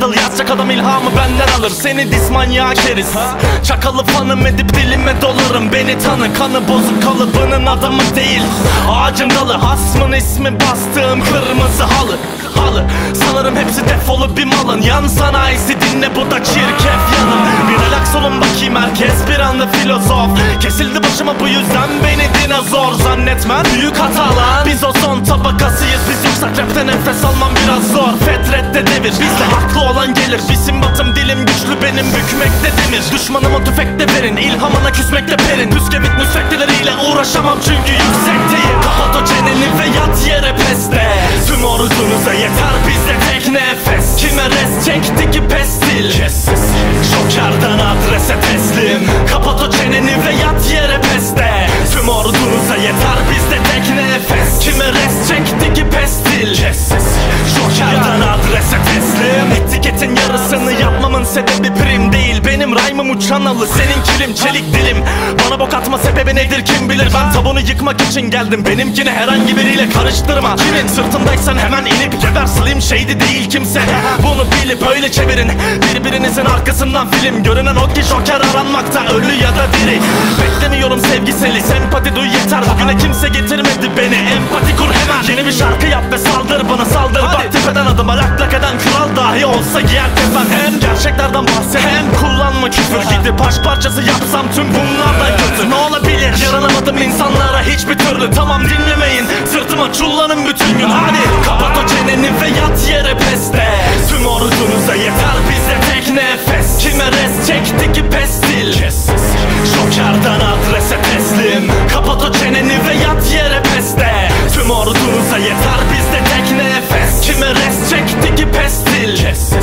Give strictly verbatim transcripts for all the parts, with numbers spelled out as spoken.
Riddle yazacak adam ilhamı benden alır. Seni dis manyağı keriz, çakalı fanım edip dilime dolarım. Beni tanı, kanı bozuk kalıbının adamı değil, ağacın dalı. Hasmın ismi bastığım kırmızı halı. Halı sanırım hepsi defolu bir malın. Yan sanayisi dinle, bu da çirkef yanım. Bir relax olun bakayım, herkes bir anda filozof. Kesildi başıma bu yüzden beni dinozor zannetmen büyük hata lan. Biz o son tabakasıyız, biz yoksak rapte nefes almam biraz zor. Fetrette devir, bizde haklı olan gelir. Bisim batım dilim güçlü benim, bükmekte demir. Düşmanıma tüfekte verin, ilhamına küsmekte perin. Püskevit müsveddeleriyle uğraşamam çünkü yüksekteyim. Kapat o çeneni ve yat yere peste. Tüm ordunuza yeter bizde tek nefes. Kime res çekti ki pestil, Joker'dan adrese teslim. Kapat o çeneni ve yat yere peste. Tüm ordunuza yeter bizde tek nefes. Kime res çekti ki pestil, Joker'dan adrese teslim. Etiketin yarısını yapmamın sebebi prim değil. Benim rhyme'ım uçan alı, senin kilim çelik dilim. Bana bok atma sebebi nedir kim bilir. Ben tabunu yıkmak için geldim, benimkini herhangi biriyle karıştırma. Kimin sırtındaysan hemen inip geber. Slim şeydi değil kimse, bunu bilip öyle çevirin. Birbirinizin arkasından film. Görünen o ki Joker aranmakta, ölü ya da diri. Beklemiyorum sevgiseli, sempati duy yeter. Bugüne kimse getirmedi beni, empati kur hemen. Yeni bir şarkı yap ve saldır bana, saldır. Hadi. Bak tepeden adıma lak lak eden kral dahi olsa giyer tefen. Hem gerçeklerden bahset hem kullanma küfür. Gidip baş parçası yapsam tüm bunlardan kötü. Ne olabilir? Yaranamadım insanlara hiçbir türlü. Tamam dinlemeyin, sırtıma çullanın bütün gün. Hadi kapat o çeneni ve yat yere peste. Tüm ordunuza yeter bizde tek nefes. Kime res çekti ki pestil, Joker'dan adrese teslim. Kapat o çeneni ve yat yere peste. Tüm ordunuza yeter bizde tek nefes. Kime res çekti ki pestil,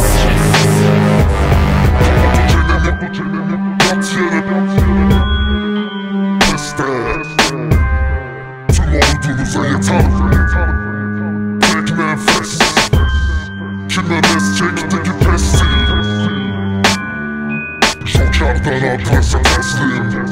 Ordunuza yeter tek nefes. Kime res çekti ki pestil, Joker'dan adrese teslim.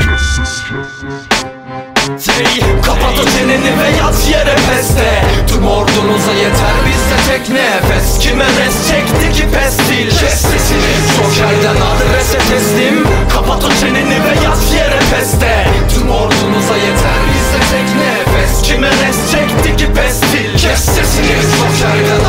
Hey, kapat o çeneni ve yat yere peste. Tüm ordunuza yeter bizde tek nefes. Kime res çekti ki pestil, kes sesini, Joker'den adrese teslim. Kapat o çeneni ve yat yere peste. Tüm ordunuza yeter bizde tek nefes. Kime res çekti ki pestil, kes sesini, Joker'den